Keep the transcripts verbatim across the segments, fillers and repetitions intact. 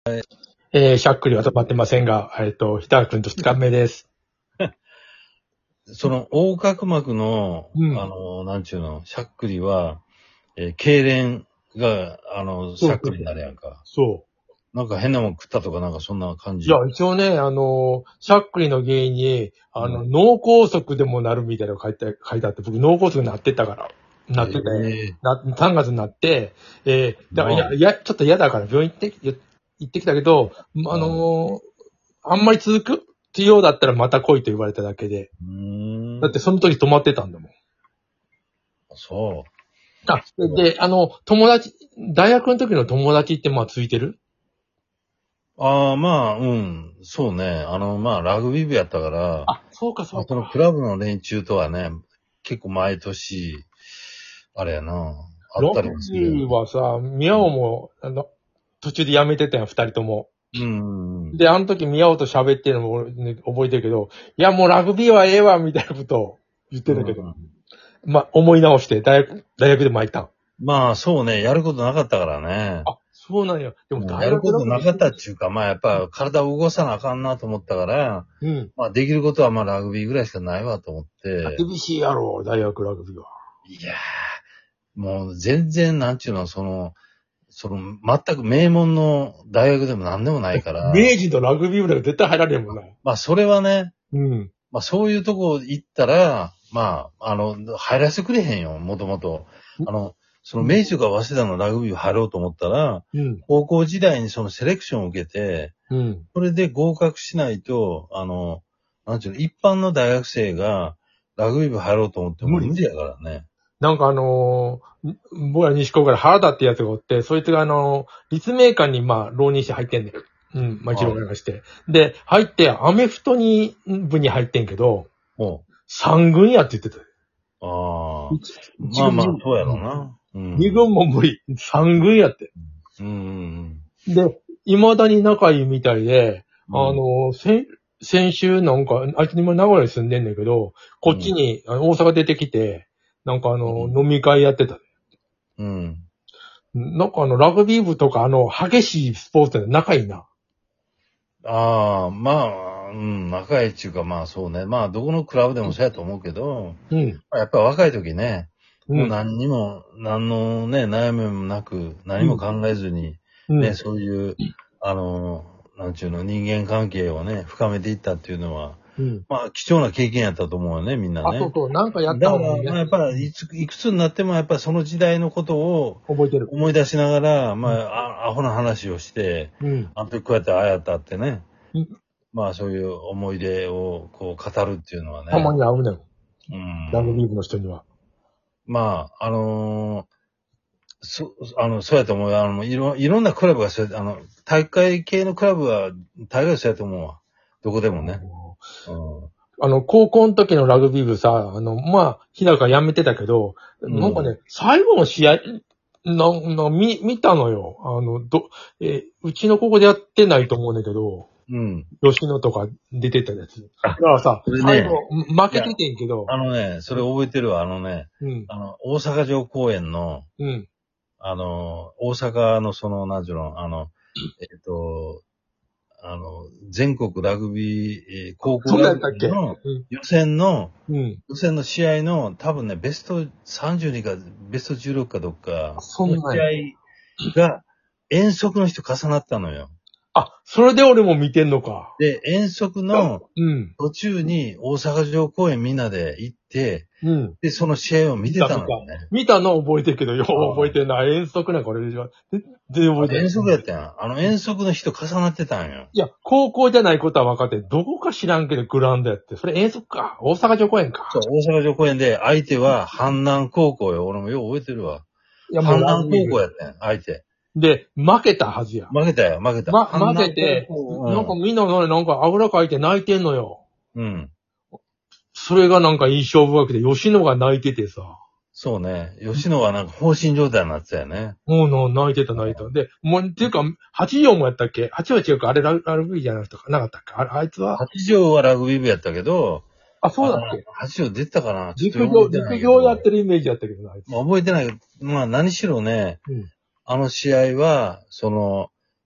えー、しゃっくりは止まってませんが、えっと、ひたくんと二日目です。 その横隔膜の、 うん。 あの、なんちゅうの、しゃっくりは、えー、痙攣が、あの、しそうそうゃっくりになるやんか。 そなんか変なもん食ったとかなんかそんな感う。いや、 じ。 一応ね、あの、しゃっくりの原因に、あの、 うん、 脳梗塞でもなるみたいなのが書いて、書いてあって、僕脳梗塞になってたから、なってて、 ええな、さんがつになって、えー、だから、いまや、いや、ちょっと嫌だから病院行って、行ってきたけど、ああ、うん。 のあんまり続くっていうようだったらまた来いと言われただけで、 うーん。 だってその時止まってたんだもん。 そあ、 う。 で、あの、友達、大学の時の友達ってまあついてる？ ああ、まあ、うん。そうね。あの、まあ、ラグビー部やったから、 あ、そうかそまあ、 うか。 そのクラブの連中とはね、結構毎年、あれやな、あったりラグもするよね。 ビーはさ、宮尾も、あの、途中で辞めてたよ、二人とも。 うん。うん。 で、あの時宮尾と喋ってるのも俺、ね、覚えてるけど、いや、もうラグビーはええわ、みたいなことを言ってたけど。 うん。 まあ、思い直して、大学、大学でもいたん。 まあ、そうね。やることなかったからね。 あ、そうなんや。でもうん、やる大学ラことなかったグビーしてる。 っていうか、まあやっぱ体を動かさなあかんなと思ったから、 うん。 まあできることはまあラグビーぐらいしかないわと思っあ、 て、 厳しいやろ、大学ラグビーは。 いやー、もう全然なんちゅうの、その、その全く名門の大学でも何でもないから、 明治のラグビー部なんか絶対入られへんもんな。 まあそれはね、 うん。 まあそういうとこ行ったら、まあ、あの、入らせてくれへんよ、もともと。あの、その明治とか早稲田のラグビー入ろうと思ったら、 うん。 高校時代にそのセレクションを受けて、 うん。 それで合格しないと、あの、なんていうの、一般の大学生がラグビー部入ろうと思っても無理。 無理やからね。 なんかあのー、僕ら西高から原田ってやつがおって、そいつがあのー、立命館にまあ、浪人して入ってんねん。うん、まあ一はい。 応がして。で、入って、アメフトに、部に入ってんけど、 も三軍やって言ってたよ。 う、ああ、 一一まあまあ、 軍二そうやろう軍、 な。う二ん。 軍も無理。三軍やって。 うん、 で、未だに仲いいみたいで、あうん、うん。 のー、先、先週なんか、あいつ今名古屋に住んでんねんけど、こっちに、あの大阪出てきて、なんかあのー、飲み会やってた。 うん。 なんかあの、ラグビー部とかあの、激しいスポーツで仲いいな。 ああ、まあ、うん、仲いいっていうか、まあそうね。まあ、どこのクラブでもそうやと思うけど、 うん。 やっぱり若い時ね、もううん。 何にも、何のね、悩みもなく、何もうん。 考えずに、ね、 うん。 そういう、あの、なんちゅうの、人間関係をね、深めていったっていうのは、 うん。 まあ、貴重な経験やったと思うよね、みんなあ、そうね。 そう。なんかやっただから、まあ、 方がいいね。 やっぱうん。 りいつ、いくつになっても、やっぱりその時代のことを覚えてる。 思い出しながら、まうん。 あ、あアホな話をして、 うん。 あの時こうやってああやったってね、 うん。 まあ、そういう思い出をこう語るっていうのはたまね、 に会うねん。 うん。 ラグビー部の人には。 まあ、あのーそ、あの、そうやと思うよ。あの、いろ、いろんなクラブがそうや、あの、大会系のクラブは、大概そうやと思うわ。どこでもね。うん。 あの、高校の時のラグビー部さ、あの、まあ、日高辞めてたけど、なんかうん。 ね、最後の試合、な、な、見、見たのよ。あの、ど、えーうちの高校でやってないと思うんだけど、 うん。 吉野とか出てたやつ。だあ、 からさ、 それね、 最後、負いや、 けててんけど、 あのね、それ覚えてるわ。あのね、 うん、 あの、大阪城公園の、 うん。 あの、大阪のその、なんていうの、あの、えっと、あの、全国ラグビー、えー高校そんラグなんやったっけ？ ビーのうん、 予選の、 うん。 予選の試合の、多分ね、ベストさんじゅうにか、ベストじゅうろくかどっかそんのなんや。 試合が、遠足の人重なったのよ。 あ、それで俺も見てんのか。 で、遠足のうん、 途中に大阪城公園みんなで行って、 うん。 で、その試合を見て見た、見た。 たのよね。 見たの覚えてるけど、よう覚えあてない。遠足なんか俺じゃ、全然覚えてない。 あ、遠足やったやん。あの遠足の人重なってたんよ。 いや、高校じゃないことは分かって、どこか知らんけどグラウンドやって。それ遠足か。大阪城公園か。 そう、大阪城公園で相手は阪南高校よ。俺もよう覚えてるわ。 いや、も阪うラグ南高ビー部。 校やったん、相手。 で、負けたはずや。 負けたよ、負けた。 ま、 阪負け南高て、なんか校、 みんなね、なんかあぐらかいて泣いてんのよ。 うん。うん。 それがなんか印象深くて、吉野が泣いててさ。 そうね。吉野はなんか放心状態になってたよね。 もうの泣いてた泣いてた。で、もう、っていうか、八条もやったっけ？八条は違うか、あれラグラグビーじゃなくてなかったっけ？あれ、あいつは？ 八条はラグビー部やったけど、 あ、そうだっあけ？ 八条出てたかなちょっと陸上、 よく覚えてないけど。 陸上やってるイメージやったけどな、あいつ。 まあ、覚えてないけど、まあ何しろね、 うん。 あの試合は、その、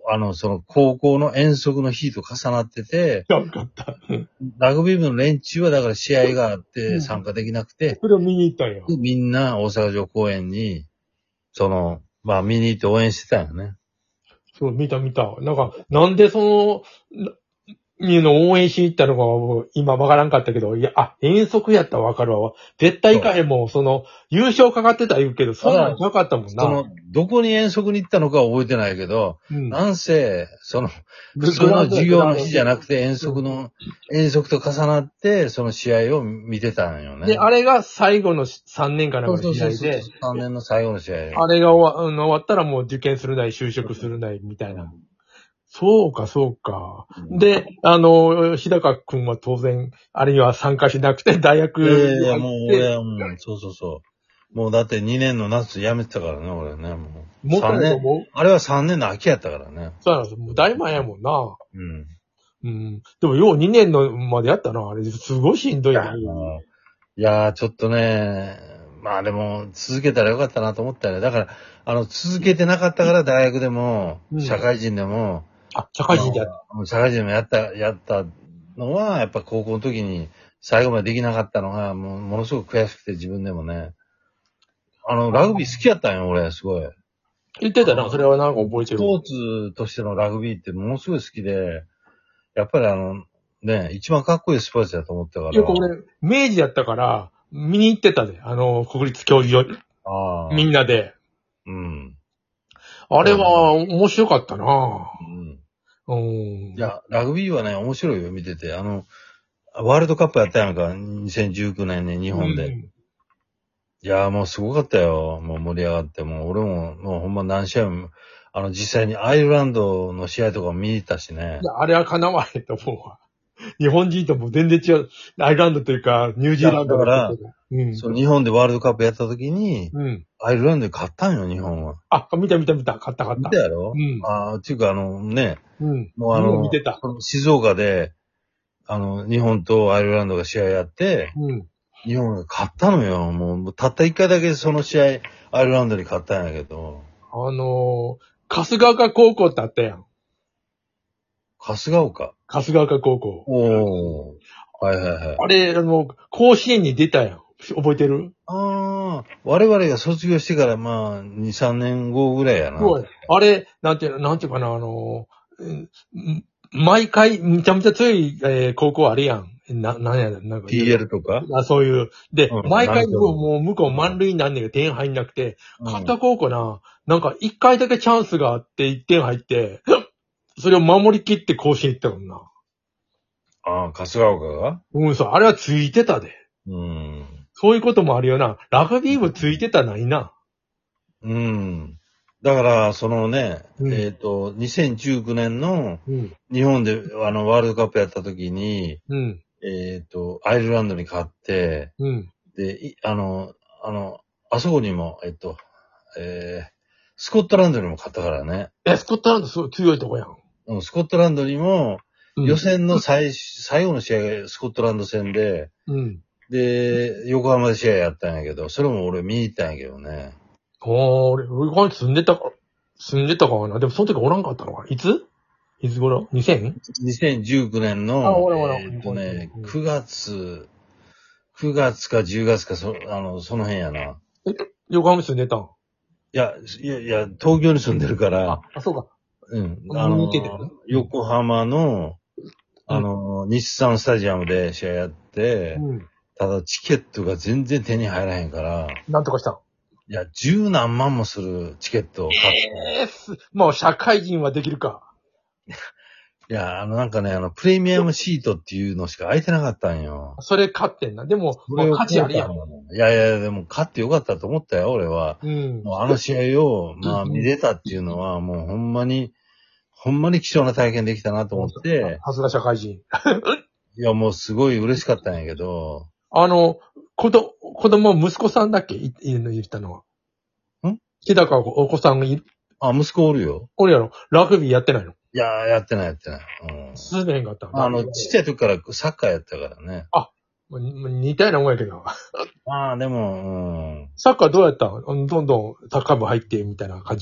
あの、その高校の遠足の日と重なってて、 よかった。 ラグビー部の連中はだから試合があっうてん参加できなくて、 それを見に行ったんや。 みんな大阪城公園に、その、まあ見に行って応援してたよね。 そう、見た見た。なんか、なんでその、ないうのを応援しに行ったのかは今わからんかったけど、いや、あ、遠足やったらわかるわ。絶対行かへんもん、その、優勝かかってたら言うけど、そんなんなかったもんな。 その、どこに遠足に行ったのかは覚えてないけど、 うん。 なんせ、その、 グ普通の授業の日じゃなくて遠う足の、遠足と重なって、その試合を見てたんよね。 で、あれが最後のさんねんかなんそうそうそうそうかの試合で、 さんねんの最後の試合。 あれが終わあの終わったらもう受験するなり就職するなりみたいな。そうか、そうか。 うんで、あの、日高くんは当然、あれには参加しなくて大学いやいやいにや、もう入って、 俺はもう、そうそうそう。もうだってにねんの夏辞めてたからね、俺ね、もう。 もったいないとさんねん、 思う。 あれはさんねんの秋やったからね。 そうなんですよ。もう大前やもんな。 うん。 うん。でもようにねんのまでやったな。あれ、すごいしんどいな。 もういやー、ちょっとね、まあでも、続けたらよかったなと思ったよね。だから、あの、続けてなかったから大学でも、 うん社会人でも、 あ、社会人でやっあの社会人でもやった、やったのは、やっぱ高校の時に最後までできなかったのが、もう、ものすごく悔しくて自分でもね。あの、ラグビー好きやったんよ、俺、すごい。 言ってたな。それはなんか覚えてる。 スポーツとしてのラグビーってものすごい好きで、やっぱりあの、ね、一番かっこいいスポーツだと思ったから。 よく俺、明治やったから、見に行ってたで。あの、国立競技場に。 ああ。 みんなで。 うん。 あれは面白かったなうん。 うん。 いや、ラグビーはね、面白いよ、見てて。あの、ワールドカップやったやんか、にせんじゅうきゅうねんに日本で。 うんいや、もうすごかったよ。もう盛り上がって。もう俺も、もうほんま何試合も、あの、実際にアイルランドの試合とかも見に行ったしねい。や、あれは叶わへんと思うわ。日本人とも全然違う。アイルランドというか、ニュージーランドだからだったけどうん。 そう、日本でワールドカップやった時に、 うん。 アイルランドで勝ったんよ、日本は。 あ、見た見た見た。買った買った見た。やろうんああ、っていうかあのね、 うん。 もうあの見てた。 静岡で、あの、日本とアイルランドが試合やって、 うん。 日本が勝ったのよ。もう、もうたった一回だけその試合、アイルランドに勝ったんやけど。 あのー、春日岡高校ってあったやん。 春日岡。 春日岡高校。 おー。はいはいはい。 あれ、あの、甲子園に出たやん。覚えてるああ、我々が卒業してからまあ、に、さんねんごぐらいやな。 そうや。あれ、なんていうの、なんていうかな、あのー、うん毎回、めちゃめちゃ強い、えー高校あるやん。な、なんや、なんか。 ピーエル とかあそういう。で、 うん毎回なんかもうもう向こう満塁になんねんけど点入んなくて、 うん勝った高校な、なんか一回だけチャンスがあっていってん入って、それを守り切って甲子園行ったもんな。 ああ、春日岡がうん、そう、あれはついてたで。 うん。 そういうこともあるよな。ラグビー部ついてたないな。 うん。だから、そのね、 うんえっ、と、にせんじゅうきゅうねんのうん。 日本であのワールドカップやった時に、 うん。 えっ、と、アイルランドに勝って、 うん。 で、いあの、あの、あそこにも、えっと、えー、スコットランドにも勝ったからね。 え、スコットランドすごい強いとこやん。 うんスコットランドにも、 うん予選の最、最後の試合がスコットランド戦で、 うん。 で、横浜で試合やったんやけど、それも俺見に行ったんやけどね。 ああ、俺、俺が住んでたか、住んでたかな。でもその時おらんかったのかな。いついつ頃 ?にせん? にせんじゅうきゅうねんの、 あおらおらえーっとねうん、 くがつ、くがつかじゅうがつか、そ、あの、その辺やな。 横浜に住んでたんいや、いや、いや、東京に住んでるから、 あ、そうか。 うん。 見あのに行けてるね、 横浜の、あの、日産スタジアムで試合やって、 うん。 ただチケットが全然手に入らへんから、 なんとかしたん。 いや、十何万もするチケットを買って。 ええす、もう社会人はできるか。 いや、あの、なんかね、あの、プレミアムシートっていうのしか空いてなかったんよ。 それ買ってんな。でも、 それを価値あるやん。 いやいや、でも勝ってよかったと思ったよ、俺は。 うん。 もうあの試合を、まあ見れたっていうのは、もうほんまに、ほんまに貴重な体験できたなと思って、 さすが社会人。 いや、もうすごい嬉しかったんやけど、 あの、子ど、子供、息子さんだっけい、いるの言ったのは。 ん日高お子さんがい、 あ、息子おるよ。 俺やろ、ラグビーやってないのいや、やってないやってない。うん。 進めへんかったんあの、ちっちゃい時からサッカーやったからね。 もう似たようなもんやけど。 まあ、でも、うん。 サッカーどうやったんどんどんサッカー部入ってみたいな感じ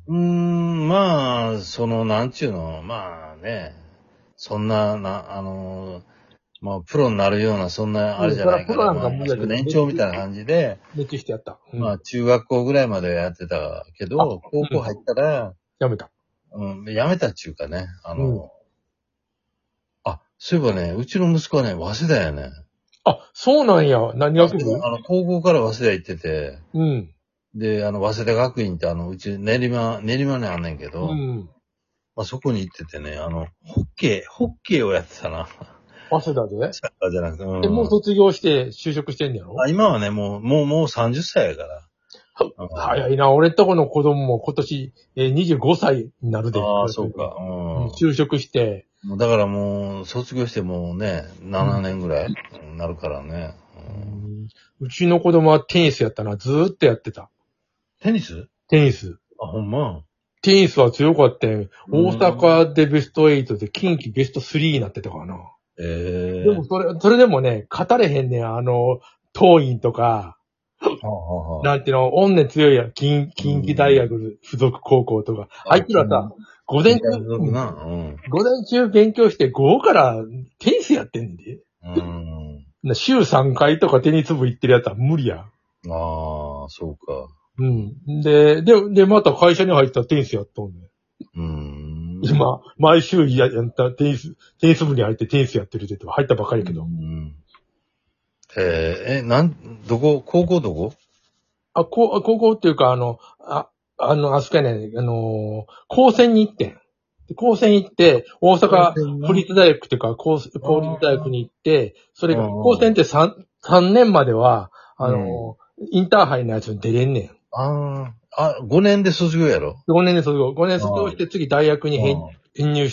うーん、まあ、その、なんちゅうの、まあね、そんな、な、あの、まあ、プロになるような、そんな、あれじゃないから、 うんそらプロなんかまあ、 無理だけど年長みたいな感じで、 熱中してやった。うん。 まあ、中学校ぐらいまでやってたけあ、 ど、高うん。 校入ったら、 やめた。 うん、やめたっちゅうかね、あうん。 の、あ、そういえばね、うちの息子はね、早稲田やね。 あ、そうなんや。何早学部？ 稲田あの、高校から早稲田行ってて、 うん。 で、あの、早稲田学院ってあの、うち練馬、練馬にあんねんけうど、 ん。 まあ、そこに行っててね、あの、ホッケー、ホッケーをやってたな。 早稲田でサッカーじゃなくて、うえ、もうん。 卒業して就職してんねやろ？ あ、今はね、もう、もう、もうさんじゅっさいやから。うん早いな。俺んとこの子供も今年、えー、にじゅうごさいになるで。 ああ、そうか。 うんう就職して、 ん。だからもう、卒業してもうね、ななねんぐらいなるからね。 ううんんうちの子供はテニスやったな。ずーっとやってた。 テニステニス。 あ、ほんま。 テニスは強かったよ。大うん阪でベストエイトで近畿ベストスリーになってたからな。 ええでもそれ、それでもね、勝たれへんねん。あの、桐蔭とか、 はあはあはあなんていうの、恩根強いやん。近、近畿大学附属高校とか。あいつらさ、午前中、うん大学な。うん。 午前中勉強して午後からテニスやってんねんで。 うん。 な週さんかいとかテニス部行ってるやつは無理や。 ああ、そうか。 うん。で、で、で、また会社に入ったらテニスやっとんねん。 うーん。 今、毎週ややったテニス、テニス部に入ってテニスやってるって言って入ったばかりやけど。 うん。えー、え、なん、どこ、高校どこあ、こう、高校っていうか、あの、あ、あの、あそこやね、あのー、高専に行ってん。で高専行って、大阪府立大学っていうか、公立公立大学に行って、それが、 うん高専ってさん、三年までは、あのー、 うインターハイのやつに出れんねん。 ああ、あ、ごねんで卒業やろごねんで卒業。ごねん卒業して次大学に編うん編入